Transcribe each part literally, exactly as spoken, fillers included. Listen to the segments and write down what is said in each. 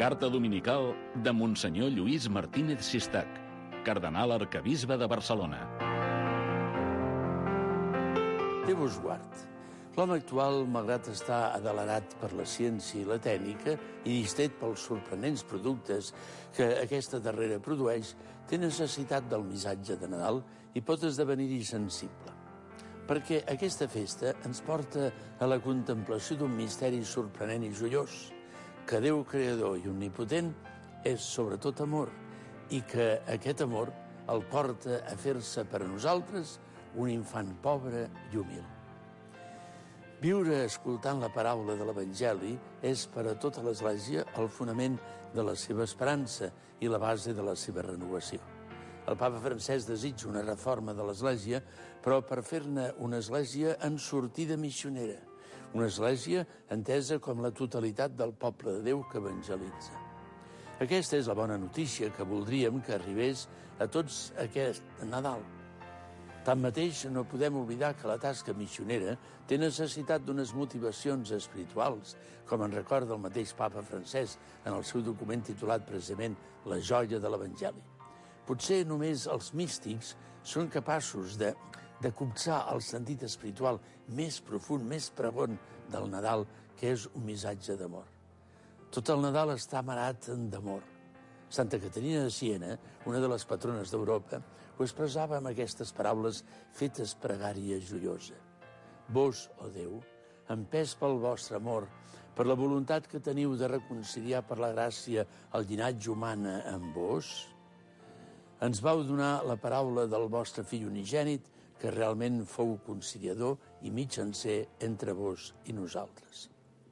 Carta dominical de Monsenyor Lluís Martínez Sistac, cardenal arquebisbe de Barcelona. Déu us guard. L'home actual, malgrat estar adelerat per la ciència i la tècnica i distret pels sorprenents productes que aquesta darrera produeix, té necessitat del missatge de Nadal i pot esdevenir-hi sensible. Perquè aquesta festa ens porta a la contemplació d'un misteri sorprenent i joiós, que Déu creador i omnipotent és sobretot amor i que aquest amor el porta a fer-se per a nosaltres un infant pobre i humil. Viure escoltant la paraula de l'Evangeli és per a tota l'Església el fonament de la seva esperança i la base de la seva renovació. El papa Francesc desitja una reforma de l'Església, però per fer-ne una Església en sortida missionera, una Església entesa com la totalitat del poble de Déu que evangelitza. Aquesta és la bona notícia que voldríem que arribés a tots aquest Nadal. Tanmateix, no podem oblidar que la tasca missionera té necessitat d'unes motivacions espirituals, com en recorda el mateix papa Francesc en el seu document titulat precisament La joia de l'Evangeli. Potser només els místics són capaços de, de copsar el sentit espiritual més profund, més pregon del Nadal, que és un missatge d'amor. Tot el Nadal està amarat d'amor. Santa Caterina de Siena, una de les patrones d'Europa, ho expressava amb aquestes paraules fetes pregària joiosa. Vós, ó Déu, empès pel vostre amor, per la voluntat que teniu de reconciliar per la gràcia el llinatge humana amb vos, ens vau donar la paraula del vostre fill unigènit, que realment fou conciliador i mitjancer entre vos i nosaltres.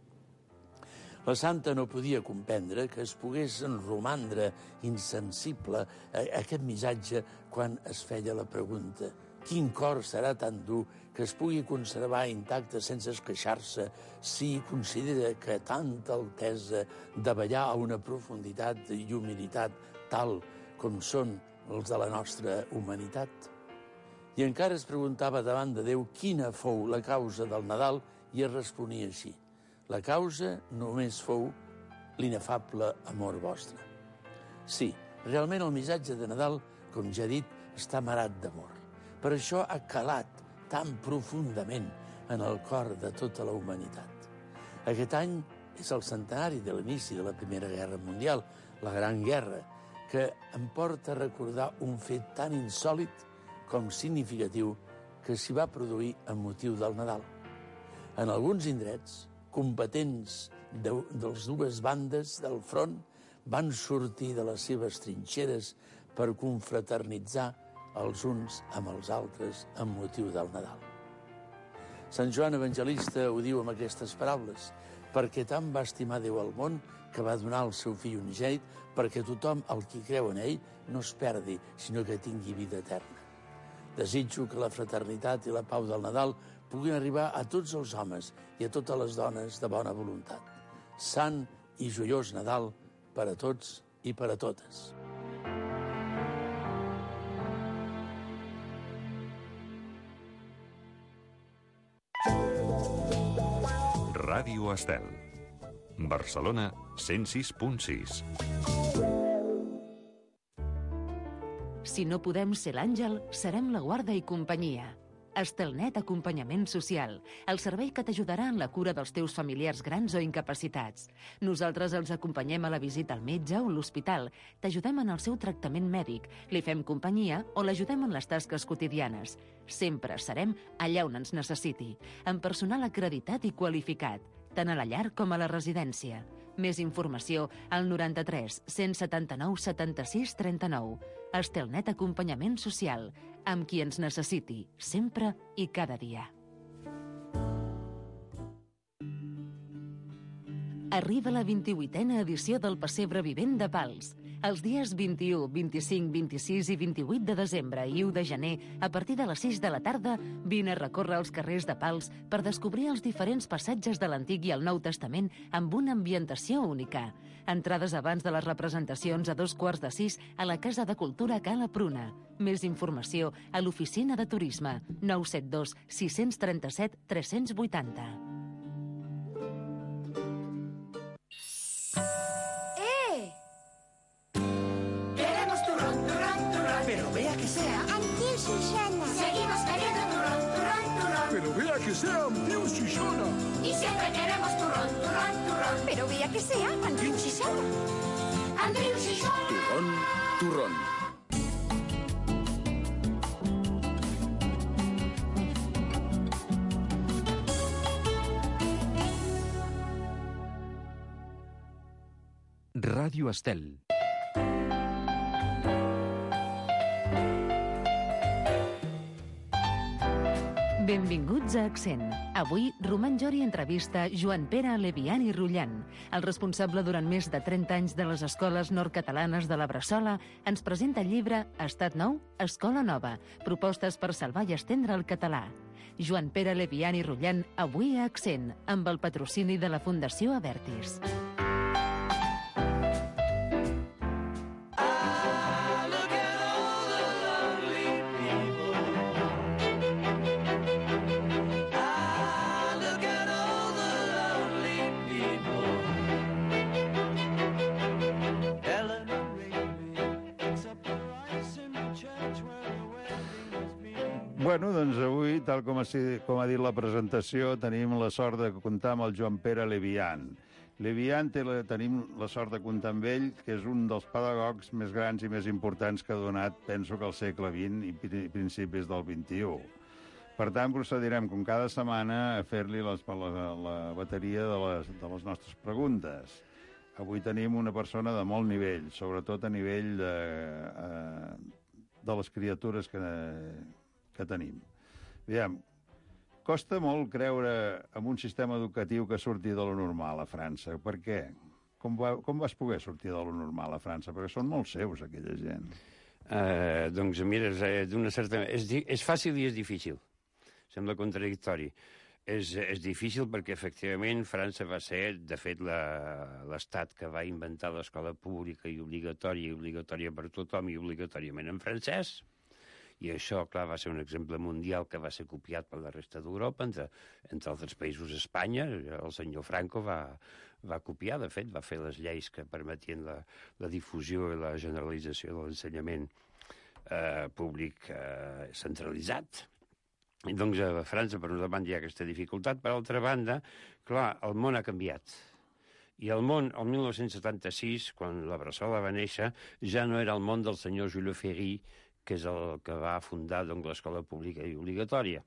La santa no podia comprendre que es pogués romandre insensible a aquest missatge quan es feia la pregunta: quin cor serà tan dur que es pugui conservar intacte sense esqueixar-se si considera que tanta altesa davallar a una profunditat i humilitat tal com són els de la nostra humanitat? I encara es preguntava davant de Déu quina fou la causa del Nadal i es responia així: la causa només fou l'inefable amor vostre. Sí, realment el missatge de Nadal, com ja he dit, està amarat d'amor. Per això ha calat tan profundament en el cor de tota la humanitat. Aquest any és el centenari de l'inici de la Primera Guerra Mundial, la Gran Guerra, que em porta a recordar un fet tan insòlit com significatiu que s'hi va produir amb motiu del Nadal. En alguns indrets, competents de, de les dues bandes del front van sortir de les seves trinxeres per confraternitzar els uns amb els altres amb motiu del Nadal. Sant Joan Evangelista ho diu amb aquestes paraules: perquè tant va estimar Déu al món que va donar el seu fill unigènit perquè tothom el qui creu en ell no es perdi, sinó que tingui vida eterna. Desitjo que la fraternitat i la pau del Nadal puguin arribar a tots els homes i a totes les dones de bona voluntat. Sant i joiós Nadal per a tots i per a totes. Ràdio Estel. Barcelona, cent sis punt sis. Si no podem ser l'àngel, serem la guarda i companyia. Estelnet Acompanyament Social, el servei que t'ajudarà en la cura dels teus familiars grans o incapacitats. Nosaltres els acompanyem a la visita al metge o l'hospital, t'ajudem en el seu tractament mèdic, li fem companyia o l'ajudem en les tasques quotidianes. Sempre serem allà on ens necessiti, amb personal acreditat i qualificat, tant a la llar com a la residència. Més informació al noranta-tres cent setanta-nou setanta-sis trenta-nou. Estelnet Acompanyament Social, amb qui ens necessiti, sempre i cada dia. Arriba la vint-i-vuitena edició del Pessebre Vivent de Pals. Els dies vint-i-u, vint-i-cinc, vint-i-sis i vint-i-vuit de desembre i u de gener, a partir de les sis de la tarda, vine a recórrer els carrers de Pals per descobrir els diferents passatges de l'Antic i el Nou Testament amb una ambientació única. Entrades abans de les representacions a dos quarts de sis a la Casa de Cultura Cala Pruna. Més informació a l'Oficina de Turisme nou set dos sis tres set tres vuit zero. que sea Andreu Xixona. Y siempre queremos turrón, turrón, turrón. Pero vea que sea Andreu Xixona. Andreu Xixona. Turrón, turrón. Ràdio Estel. Benvinguts a Accent. Avui, Roman Jori entrevista Joan Pere Levian i Rullan. El responsable durant més de trenta anys de les escoles nord-catalanes de la Bressola ens presenta el llibre Estat nou, Escola nova, propostes per salvar i estendre el català. Joan Pere Levian i Rullan, avui a Accent, amb el patrocini de la Fundació Abertis. Bueno, doncs avui, tal com ha, com ha dit la presentació, tenim la sort de comptar amb el Joan Pere Levian. Levian té la, tenim la sort de comptar amb ell, que és un dels pedagogs més grans i més importants que ha donat, penso que al segle vint i principis del vint-i-u. Per tant, procedirem, com cada setmana, a fer-li la, la bateria de les, de les nostres preguntes. Avui tenim una persona de molt nivell, sobretot a nivell de, de les criatures que... que tenim. Aviam, costa molt creure en un sistema educatiu que surti de lo normal a França. Per què? Com, va, com vas poder sortir de lo normal a França? Perquè són molt seus, aquella gent. Uh, doncs, mira, d'una certa... És, és fàcil i és difícil. Sembla contradictori. És, és difícil perquè, efectivament, França va ser, de fet, l'estat que va inventar l'escola pública i obligatòria, i obligatòria per tothom, i obligatòriament en francès. I això, clar, va ser un exemple mundial que va ser copiat per la resta d'Europa, entre, entre altres països Espanya. El senyor Franco va, va copiar, de fet, va fer les lleis que permetien la, la difusió i la generalització de l'ensenyament eh, públic eh, centralitzat. I doncs a França, per una banda, hi ha aquesta dificultat. Per altra banda, clar, el món ha canviat. I el món, el mil nou-cents setanta-sis, quan la Bressola va néixer, ja no era el món del senyor Jules Ferry, que és el que va fundar doncs, l'escola pública i obligatòria.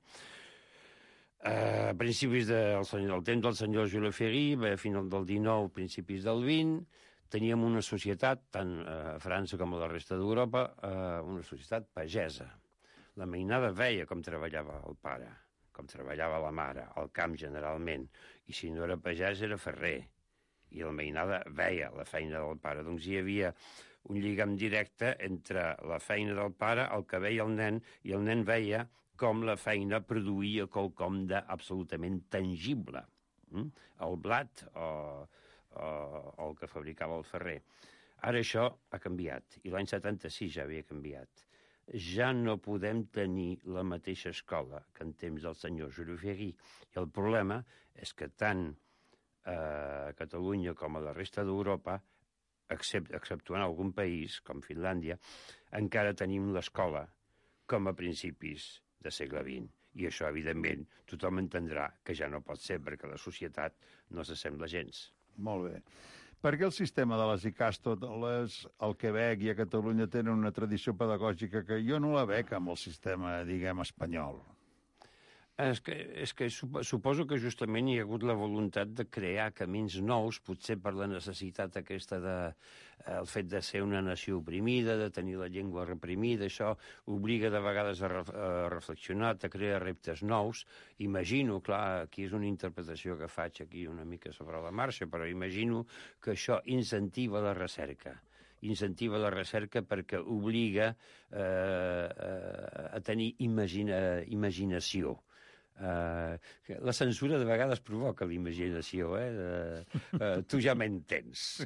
A principis del, del temps del senyor Jules Ferry, a final del dinou, principis del vint, teníem una societat, tant a França com a la resta d'Europa, una societat pagesa. La mainada veia com treballava el pare, com treballava la mare, al camp generalment, i si no era pagès era ferrer, i la mainada veia la feina del pare. Doncs hi havia un lligam directe entre la feina del pare, el que veia el nen, i el nen veia com la feina produïa quelcom d'absolutament tangible. Mm? El blat o, o, o el que fabricava el ferrer. Ara això ha canviat, i l'any setanta-sis ja havia canviat. Ja no podem tenir la mateixa escola que en temps del senyor Jules Ferry. I el problema és que tant a Catalunya com a la resta d'Europa, exceptuant algun país, com Finlàndia, encara tenim l'escola com a principis de segle vint. I això, evidentment, tothom entendrà que ja no pot ser, perquè la societat no s'assembla gens. Molt bé. Per què el sistema de les ICAS, tot les, el Quebec i a Catalunya tenen una tradició pedagògica que jo no la veig amb el sistema, diguem, espanyol? És que, és que suposo que justament hi ha hagut la voluntat de crear camins nous, potser per la necessitat aquesta de... el fet de ser una nació oprimida, de tenir la llengua reprimida, això obliga de vegades a, ref, a reflexionar, a crear reptes nous. Imagino, clar, aquí és una interpretació que faig aquí una mica sobre la marxa, però imagino que això incentiva la recerca. Incentiva la recerca perquè obliga eh, a tenir imagina, imaginació. Uh, la censura de vegades provoca la imaginació, eh? Uh, uh, tu ja m'entens.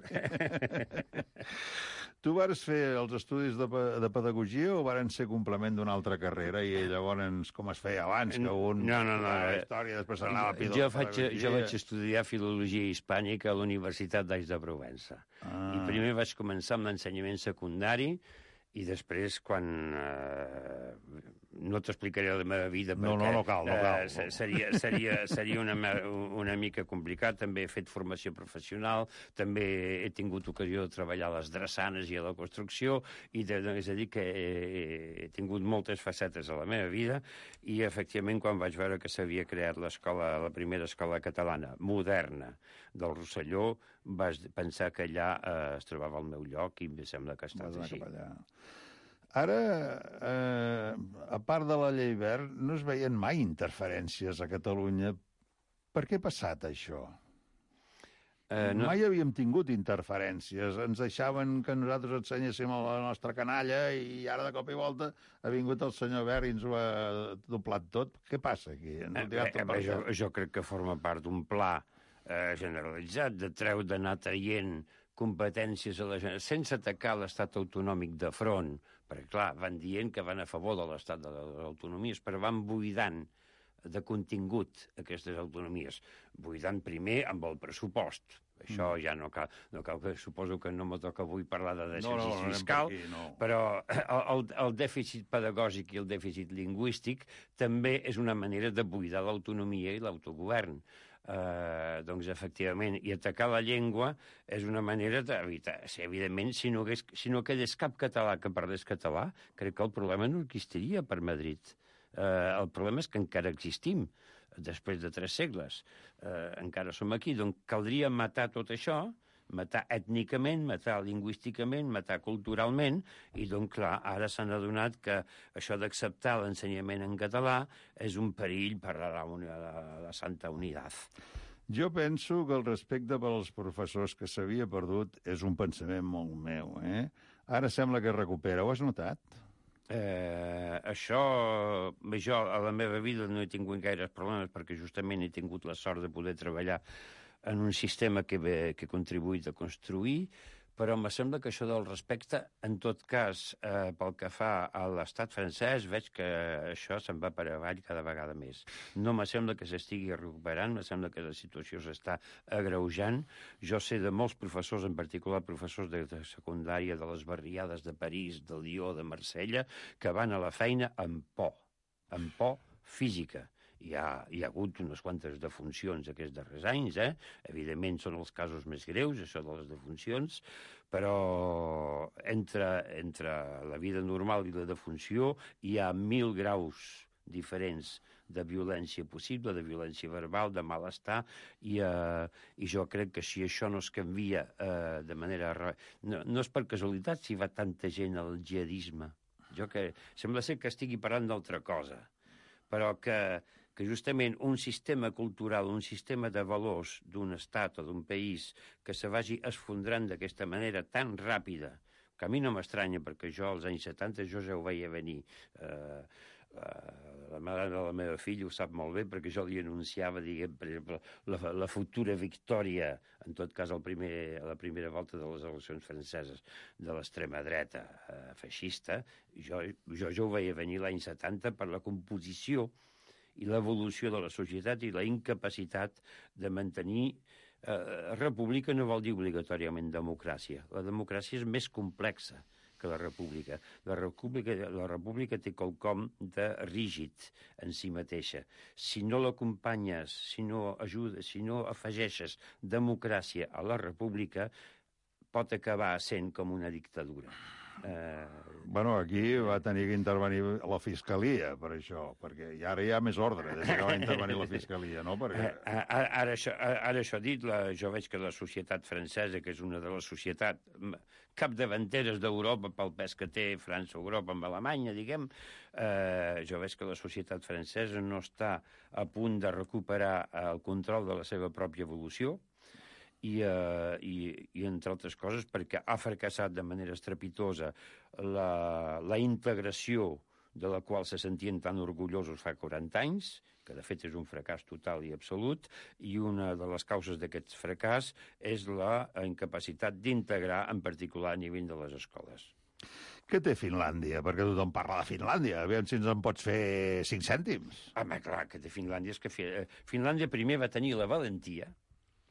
Tu vas fer els estudis de, de pedagogia o varen ser complement d'una altra carrera i llavors com es feia abans, que un... No, no, no. La història, després anava a jo, faig, jo vaig estudiar filologia hispànica a la Universitat d'Aix de Provença. Ah. I primer vaig començar amb l'ensenyament secundari i després, quan eh, no t'explicaré la meva vida perquè no, no, no cal, no cal. Eh, seria, seria, seria una, una mica complicat. També he fet formació professional, també he tingut ocasió de treballar a les drassanes i a la construcció, i de, és a dir, que he, he tingut moltes facetes a la meva vida, i efectivament quan vaig veure que s'havia creat l'escola, la primera escola catalana moderna del Rosselló, vaig pensar que allà eh, es trobava el meu lloc, i em sembla que ha estat així. Ara, eh, a part de la llei Wert, no es veien mai interferències a Catalunya. Per què ha passat això? Eh, no... Mai havíem tingut interferències. Ens deixaven que nosaltres ensenyéssim la nostra canalla i ara de cop i volta ha vingut el senyor Wert i ens ho ha doblat tot. Què passa aquí? Ens eh, eh, eh, jo, jo crec que forma part d'un pla eh, generalitzat de treu d'anar traient competències a la gent, sense atacar l'estat autonòmic de front, perquè, clar, van dient que van a favor de l'estat de les autonomies, però van buidant de contingut aquestes autonomies, buidant primer amb el pressupost. Això mm. ja no cal, no cal, que suposo que no me toca avui parlar de dèficit no, no, fiscal, per aquí, no. Però el, el dèficit pedagògic i el dèficit lingüístic també és una manera de buidar l'autonomia i l'autogovern. Uh, doncs, efectivament, i atacar la llengua és una manera d'evitar. Si, evidentment, si no, hagués, si no quedés cap català que parlés català, crec que el problema no existiria per Madrid. Uh, el problema és que encara existim, després de tres segles. Uh, encara som aquí, doncs caldria matar tot això, matar ètnicament, matar lingüísticament, matar culturalment, i doncs, clar, ara s'han adonat que això d'acceptar l'ensenyament en català és un perill per a la, la, la Santa Unitat. Jo penso que el respecte pels professors que s'havia perdut és un pensament molt meu, eh? Ara sembla que es recupera. Ho has notat? Eh, això, jo a la meva vida no he tingut gaires problemes perquè justament he tingut la sort de poder treballar en un sistema que, que he contribuït a construir, però me sembla que això del respecte, en tot cas, eh, pel que fa a l'estat francès, veig que això se'n va per avall cada vegada més. No me sembla que s'estigui recuperant, me sembla que la situació s'està agreujant. Jo sé de molts professors, en particular professors de, de secundària, de les barriades de París, de Lió, de Marsella, que van a la feina amb por, amb por física. Hi ha, hi ha hagut unes quantes defuncions aquests darrers anys, eh? Evidentment són els casos més greus, això de les defuncions, però entre, entre la vida normal i la defunció hi ha mil graus diferents de violència possible, de violència verbal, de malestar, i, eh, i jo crec que si això no es canvia eh, de manera... No, no és per casualitat si va tanta gent al jihadisme. Jo que sembla ser que estigui parlant d'altra cosa, però que... que justament un sistema cultural, un sistema de valors d'un estat o d'un país que se vagi esfondrant d'aquesta manera tan ràpida, que a mi no m'estranya, perquè jo als anys setanta jo ja ho veia venir. Eh, la mare de la meva filla ho sap molt bé, perquè jo li anunciava, diguem, per exemple, la, la futura victòria, en tot cas el primer, a la primera volta de les eleccions franceses, de l'extrema dreta eh, feixista. Jo, jo ja ho veia venir l'any setanta per la composició i l'evolució de la societat i la incapacitat de mantenir... Eh, república no vol dir obligatòriament democràcia. La democràcia és més complexa que la república. La república, la república té quelcom de rígid en si mateixa. Si no l'acompanyes, si no ajudes, si no afegeixes democràcia a la república, pot acabar sent com una dictadura. Eh... Bueno, aquí va tenir que intervenir la Fiscalia per això, perquè ara hi ha més ordre des que va intervenir la Fiscalia, no? Perquè... Ara, ara, això, ara això dit, la, jo veig que la societat francesa, que és una de les societats capdavanteres d'Europa pel pes que té França o Europa amb Alemanya, diguem, eh, jo veig que la societat francesa no està a punt de recuperar el control de la seva pròpia evolució, I, uh, i, i entre altres coses perquè ha fracassat de manera estrepitosa la, la integració de la qual se sentien tan orgullosos fa quaranta anys, que de fet és un fracàs total i absolut, i una de les causes d'aquest fracàs és la incapacitat d'integrar, en particular a nivell de les escoles. Què té Finlàndia? Perquè tothom parla de Finlàndia. Aviam si ens en pots fer cinc cèntims. Home, clar, que té Finlàndia és que Finlàndia primer va tenir la valentia,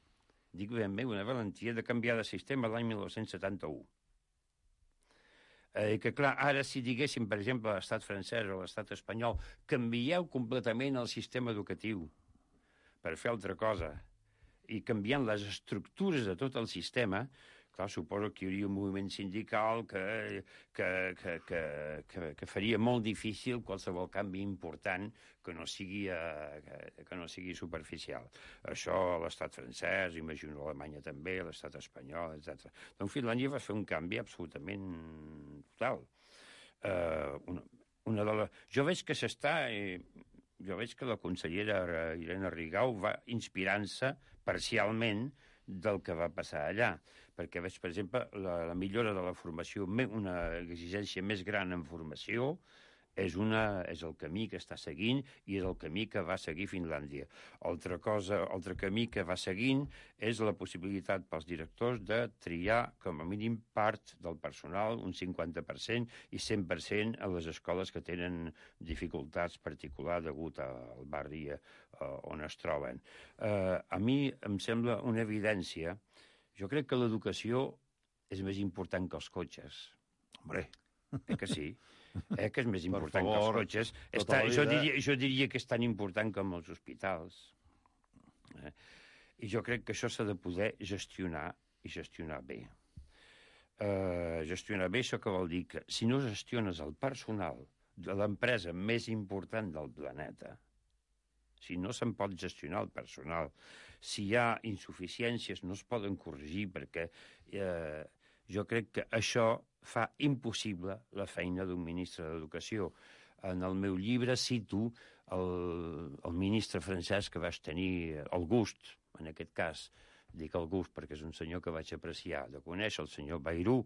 dic ben bé, una valentia de canviar de sistema l'any mil nou-cents setanta-u. Eh, que, clar, ara si diguéssim, per exemple, a l'estat francès o a l'estat espanyol, canvieu completament el sistema educatiu per fer altra cosa, i canviant les estructures de tot el sistema, clar, suposo que hi hauria un moviment sindical que, que, que, que, que, que faria molt difícil qualsevol canvi important que no sigui, uh, que, que no sigui superficial. Això a l'estat francès, imagino a Alemanya també, a l'estat espanyol, etcètera. Doncs Finlàndia va fer un canvi absolutament total. Uh, una, una de la... Jo veig que s'està... Eh, jo veig que la consellera Irene Rigau va inspirant-se parcialment del que va passar allà, perquè veig, per exemple, la, la millora de la formació, una exigència més gran en formació, és, una, és el camí que està seguint i és el camí que va seguir Finlàndia. Altra cosa, altre camí que va seguint és la possibilitat pels directors de triar com a mínim part del personal, un cinquanta per cent i cent per cent a les escoles que tenen dificultats particulars degut al barri uh, on es troben. Uh, a mi em sembla una evidència. Jo crec que l'educació és més important que els cotxes. Hombre. Eh que sí? Eh que és més important que els cotxes. Està, jo, diria, jo diria que és tan important com els hospitals. Eh? I jo crec que això s'ha de poder gestionar i gestionar bé. Uh, gestionar bé, això que vol dir que si no gestiones el personal de l'empresa més important del planeta, si no se'n pot gestionar el personal, si hi ha insuficiències no es poden corregir perquè eh, jo crec que això fa impossible la feina d'un ministre d'Educació. En el meu llibre cito el, el ministre francès que vaig tenir el gust, en aquest cas, dic el gust perquè és un senyor que vaig apreciar de conèixer, el senyor Bayrou.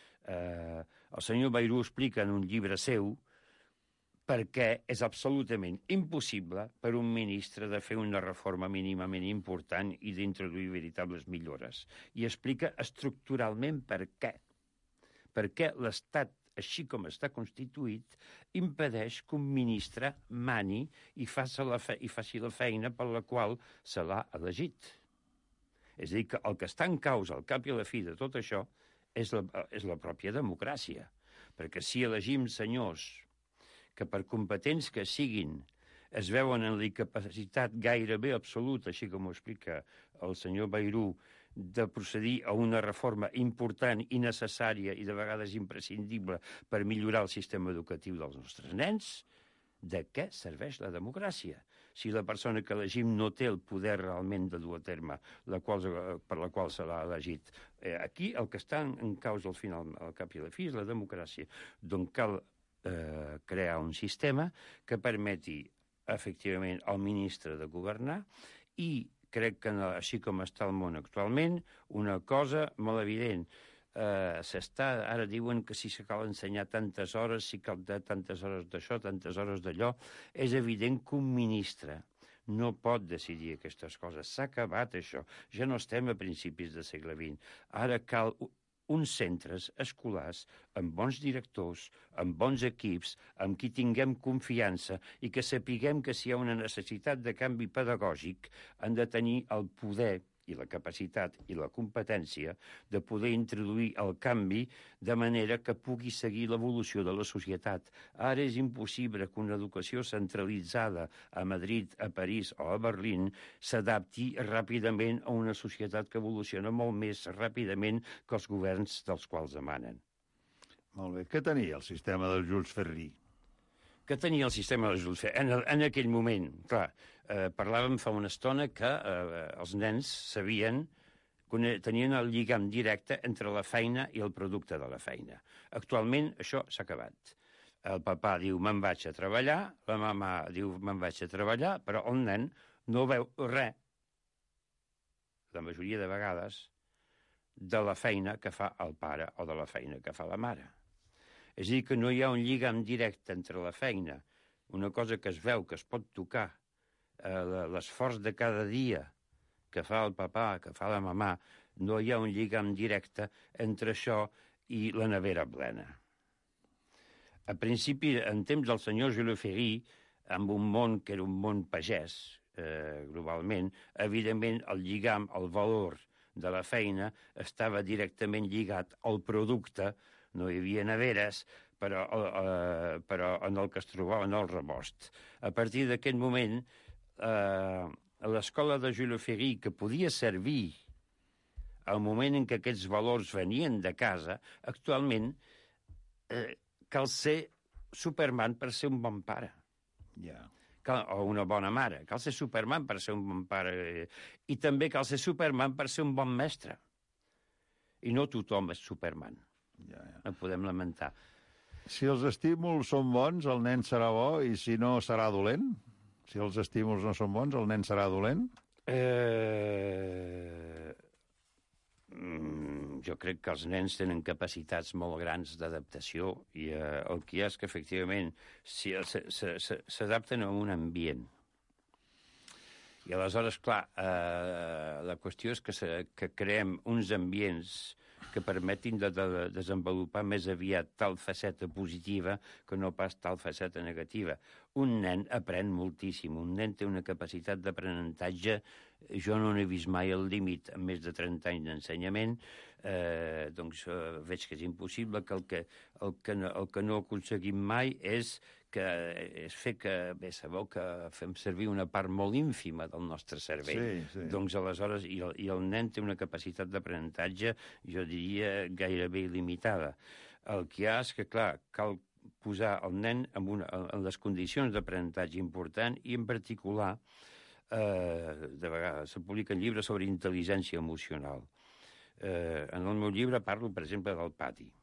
Eh, el senyor Bayrou explica en un llibre seu perquè és absolutament impossible per un ministre de fer una reforma mínimament important i d'introduir veritables millores. I explica estructuralment per què. Perquè l'Estat, així com està constituït, impedeix que un ministre mani i faci la, fe i faci la feina per la qual se l'ha elegit. És a dir, que el que està en causa, al cap i a la fi de tot això, és la, és la pròpia democràcia. Perquè si elegim senyors que per competents que siguin es veuen en la incapacitat gairebé absoluta, així com ho explica el senyor Bayrou, de procedir a una reforma important i necessària i de vegades imprescindible per millorar el sistema educatiu dels nostres nens, de què serveix la democràcia? Si la persona que elegim no té el poder realment de dur a terme la qual, per la qual se l'ha elegit. Eh, aquí el que està en causa al final, al cap i a la fi, és la democràcia. Doncs cal eh, crear un sistema que permeti efectivament al ministre de governar i crec que, així com està el món actualment, una cosa molt evident. Eh, s'està, ara diuen que si se cal ensenyar tantes hores, si cal tantes hores d'això, tantes hores d'allò, és evident que un ministre no pot decidir aquestes coses. S'ha acabat això. Ja no estem a principis del segle vint. Ara cal uns centres escolars amb bons directors, amb bons equips, amb qui tinguem confiança i que sapiguem que si hi ha una necessitat de canvi pedagògic han de tenir el poder i la capacitat i la competència de poder introduir el canvi de manera que pugui seguir l'evolució de la societat. Ara és impossible que una educació centralitzada a Madrid, a París o a Berlín s'adapti ràpidament a una societat que evoluciona molt més ràpidament que els governs dels quals emanen. Molt bé. Què tenia el sistema del Jules Ferry? Que tenia el sistema de Jules Ferry? En, en aquell moment, clar, eh, parlàvem fa una estona que eh, els nens sabien, tenien el lligam directe entre la feina i el producte de la feina. Actualment això s'ha acabat. El papà diu me'n vaig a treballar, la mamà diu me'n vaig a treballar, però el nen no veu res, la majoria de vegades, de la feina que fa el pare o de la feina que fa la mare. És a dir, que no hi ha un lligam directe entre la feina, una cosa que es veu, que es pot tocar, eh, l'esforç de cada dia que fa el papà, que fa la mamà, no hi ha un lligam directe entre això i la nevera plena. A principi, en temps del senyor Jules Ferry, amb un món que era un món pagès, eh, globalment, evidentment el lligam, el valor de la feina estava directament lligat al producte no hi havia neveres, però, eh, però en el que es trobava en el rebost. A partir d'aquest moment, eh, l'escola de Jules Ferry, que podia servir al moment en què aquests valors venien de casa, actualment eh, cal ser Superman per ser un bon pare. Ja. Cal, o una bona mare. Cal ser Superman per ser un bon pare. I també cal ser Superman per ser un bon mestre. I no tothom és Superman. Ja, ja. No podem lamentar. Si els estímuls són bons, el nen serà bo, i si no, serà dolent? Si els estímuls no són bons, el nen serà dolent? Eh... Jo crec que els nens tenen capacitats molt grans d'adaptació i eh, el que hi ha és que, efectivament, si s'adapten a un ambient. I aleshores, clar, eh, la qüestió és que, se, que creem uns ambients que permetin de, de, de desenvolupar més aviat tal faceta positiva que no pas tal faceta negativa. Un nen aprèn moltíssim, un nen té una capacitat d'aprenentatge, jo no n'he vist mai el límit amb més de trenta anys d'ensenyament, eh, doncs eh, veig que és impossible, que el que, el que, no, el que no aconseguim mai és que és fer que, bé, sabeu que fem servir una part molt ínfima del nostre cervell. Sí, sí. Doncs aleshores, i el, i el nen té una capacitat d'aprenentatge, jo diria, gairebé il·limitada. El que hi ha és que, clar, cal posar el nen en, una, en les condicions d'aprenentatge important i, en particular, eh, de vegades se publiquen llibres sobre intel·ligència emocional. Eh, en el meu llibre parlo, per exemple, del pati.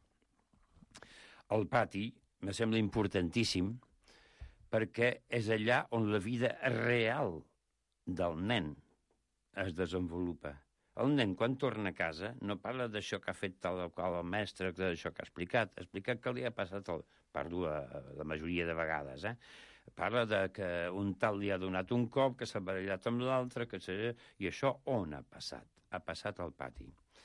El pati me sembla importantíssim perquè és allà on la vida real del nen es desenvolupa. El nen, quan torna a casa, no parla d'això que ha fet tal o qual el mestre, d'això que ha explicat. Ha explicat que li ha passat, el... parlo la, la majoria de vegades, eh? Parla de que un tal li ha donat un cop, que s'ha barallat amb l'altre, que se... i això on ha passat? Ha passat al pati.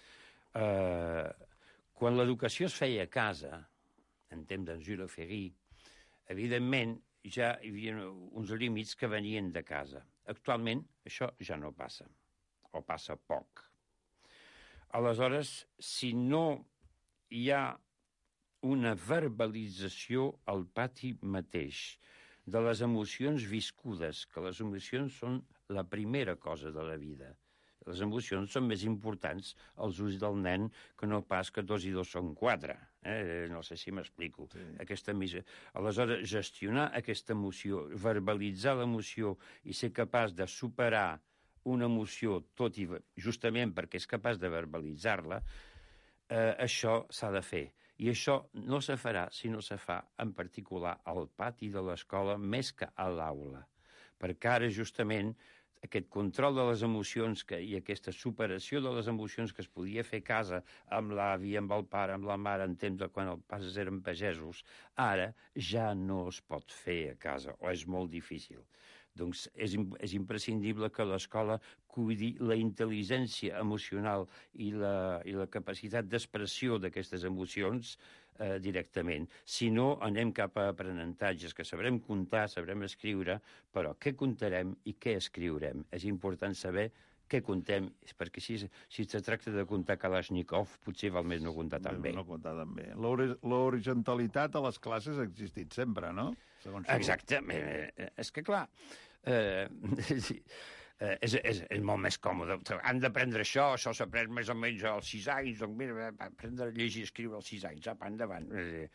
Eh, quan l'educació es feia a casa, en temps d'en Jules Ferry, evidentment ja hi havia uns límits que venien de casa. Actualment això ja no passa, o passa poc. Aleshores, si no hi ha una verbalització al pati mateix de les emocions viscudes, que les emocions són la primera cosa de la vida. Les emocions són més importants als ulls del nen que no pas que dos i dos són quatre. Eh? No sé si m'explico. Sí. Aquesta misa. Aleshores, gestionar aquesta emoció, verbalitzar l'emoció i ser capaç de superar una emoció, tot i justament perquè és capaç de verbalitzar-la, eh, això s'ha de fer. I això no se farà si no se fa, en particular, al pati de l'escola més que a l'aula. Perquè ara, justament, aquest control de les emocions que, i aquesta superació de les emocions que es podia fer a casa amb l'avi, amb el pare, amb la mare, en temps de quan els pares eren pagesos, ara ja no es pot fer a casa, o és molt difícil. Doncs és, és imprescindible que l'escola cuidi la intel·ligència emocional i la, i la capacitat d'expressió d'aquestes emocions eh, directament. Si no, anem cap a aprenentatges, que sabrem comptar, sabrem escriure, però què comptarem i què escriurem? És important saber què contem, perquè si, si es tracta de comptar Kalashnikov, potser val més no comptar tan bé. No comptar tan bé. L'horizontalitat a les classes ha existit sempre, no? Segons Exacte. És que, clar, eh, és, és, és molt més còmode. Han d'aprendre això, això s'aprèn més o menys als sis anys, doncs mira, aprendre a llegir i escriure als sis anys, apa, endavant. Eh,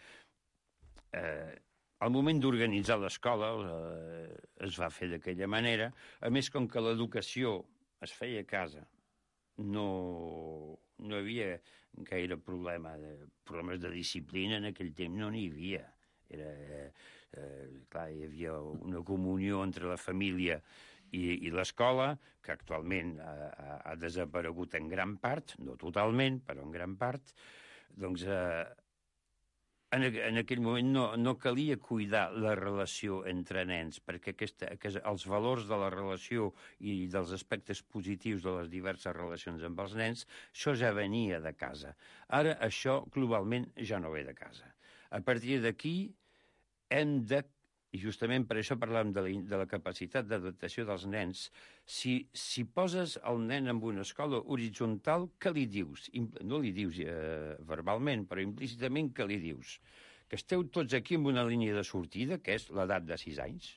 eh, al moment d'organitzar l'escola eh, es va fer d'aquella manera. A més, com que l'educació es feia a casa, no, no hi havia gaire problema de, problemes de disciplina en aquell temps, no n'hi havia. Era, eh, clar, hi havia una comunió entre la família i, i l'escola, que actualment ha, ha desaparegut en gran part, no totalment, però en gran part. Doncs eh, en, en aquell moment no, no calia cuidar la relació entre nens, perquè aquesta, que els valors de la relació i dels aspectes positius de les diverses relacions amb els nens, això ja venia de casa. Ara això globalment ja no ve de casa. A partir d'aquí hem de i justament per això parlàvem de la, de la capacitat d'adaptació dels nens, si, si poses el nen en una escola horitzontal, què li dius? No li dius eh, verbalment, però implícitament què li dius? Que esteu tots aquí amb una línia de sortida, que és l'edat de sis anys.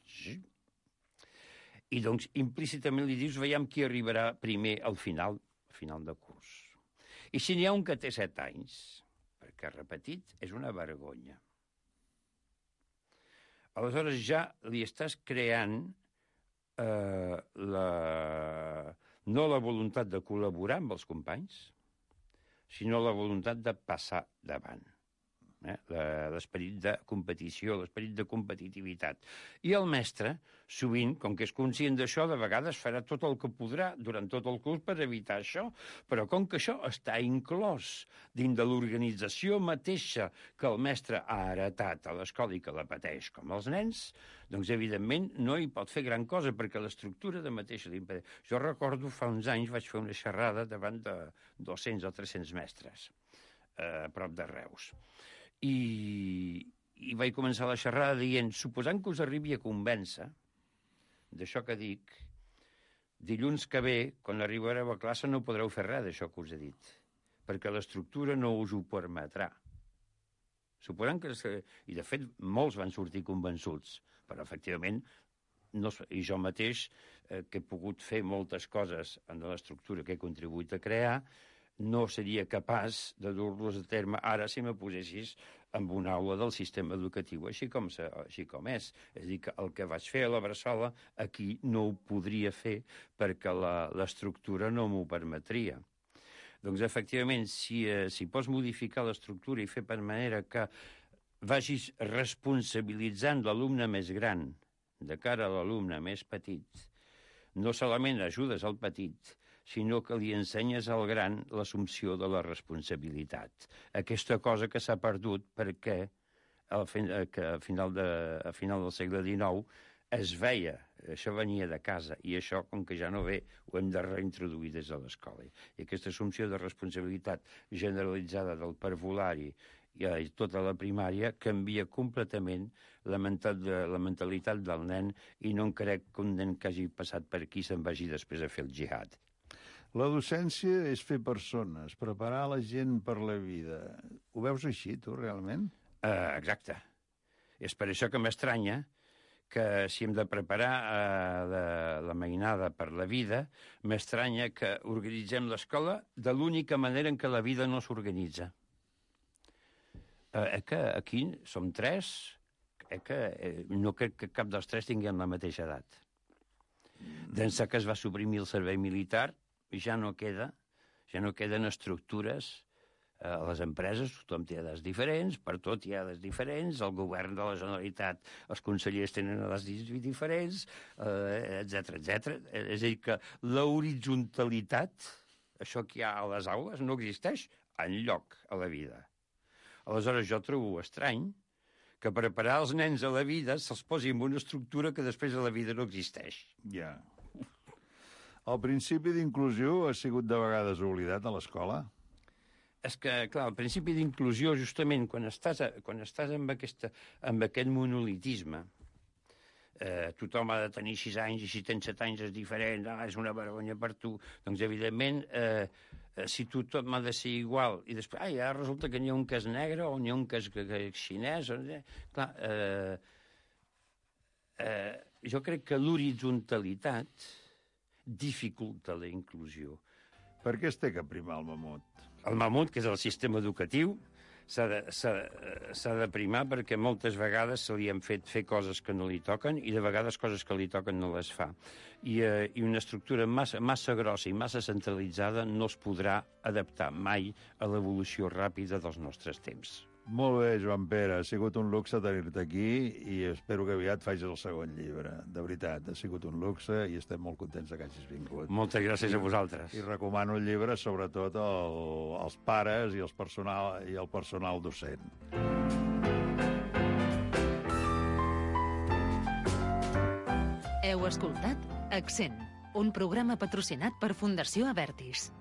I doncs implícitament li dius, veiem qui arribarà primer al final, al final de curs. I si n'hi ha un que té set anys, perquè ha repetit, és una vergonya. Aleshores ja li estàs creant eh, la, no la voluntat de col·laborar amb els companys, sinó la voluntat de passar davant. Eh? L'esperit de competició, l'esperit de competitivitat. I el mestre, sovint, com que és conscient d'això, de vegades farà tot el que podrà durant tot el curs per evitar això, però com que això està inclòs dins de l'organització mateixa que el mestre ha heretat a l'escola i que la pateix com els nens, doncs, evidentment, no hi pot fer gran cosa, perquè l'estructura de mateixa l'impedeix. Jo recordo, fa uns anys vaig fer una xerrada davant de dos-cents o tres-cents mestres, eh, a prop de Reus. I, i vaig començar la xerrada dient, suposant que us arribi a convèncer d'això que dic, dilluns que ve, quan arribareu a classe, no podreu fer res d'això que us he dit, perquè l'estructura no us ho permetrà. Suposant que... I, de fet, molts van sortir convençuts, però, efectivament, no, i jo mateix, eh, que he pogut fer moltes coses en l'estructura que he contribuït a crear, no seria capaç de dur-los a terme ara si me posessis en una aula del sistema educatiu, així com, se, així com és. És a dir, que el que vaig fer a la Bressola aquí no ho podria fer perquè l'estructura no m'ho permetria. Doncs, efectivament, si, eh, si pots modificar l'estructura i fer per manera que vagis responsabilitzant l'alumne més gran de cara a l'alumne més petit, no solament ajudes al petit, sinó que li ensenyes al gran l'assumpció de la responsabilitat. Aquesta cosa que s'ha perdut perquè al final, que a final, de, a final del segle dinou es veia, això venia de casa, i això, com que ja no ve, ho hem de reintroduir des de l'escola. I aquesta assumpció de responsabilitat generalitzada del parvulari i tota la primària canvia completament la, mental, la mentalitat del nen, i no em crec que un nen que hagi passat per aquí se'n vagi després a fer el jihad. La docència és fer persones, preparar la gent per la vida. Ho veus així, tu, realment? Uh, exacte. És per això que m'estranya que si hem de preparar uh, la, la mainada per la vida, m'estranya que organitzem l'escola de l'única manera en què la vida no s'organitza. Uh, eh, que aquí som tres, eh, que eh, no crec que cap dels tres tinguem la mateixa edat. D'ençà que es va suprimir el servei militar, ja no queda, ja no queden estructures a les empreses, tothom té edats diferents, per tot hi ha edats diferents, el govern de la Generalitat, els consellers tenen edats diferents, etcètera, etcètera. És a dir, que la horitzontalitat, això que hi ha a les aules, no existeix enlloc a la vida. Aleshores, jo trobo estrany que preparar els nens a la vida se'ls posi en una estructura que després a la vida no existeix. Ja. Yeah. El principi d'inclusió ha sigut de vegades oblidat a l'escola? És que, clar, el principi d'inclusió, justament, quan estàs, a, quan estàs amb, aquesta, amb aquest monolitisme, eh, tothom ha de tenir sis anys, i si tens set anys és diferent, ah, és una vergonya per tu, doncs, evidentment, eh, si tothom ha de ser igual, i després, ah, ja resulta que n'hi ha un que és negre, o n'hi ha un que és, que és xinès, o... clar, eh, eh, jo crec que l'horitzonalitat dificulta la inclusió. Per què es té que primar el mamut? El mamut, que és el sistema educatiu, s'ha de, s'ha de primar perquè moltes vegades se li han fet fer coses que no li toquen i de vegades coses que li toquen no les fa. I, eh, i una estructura massa, massa grossa i massa centralitzada no es podrà adaptar mai a l'evolució ràpida dels nostres temps. Molt bé, Joan Pere, ha sigut un luxe tenir-te aquí i espero que aviat facis el segon llibre. De veritat, ha sigut un luxe i estem molt contents que hagis vingut. Moltes gràcies a vosaltres. I recomano el llibre sobretot al, als pares i, els personal, i el personal docent. Heu escoltat Accent, un programa patrocinat per Fundació Avertis.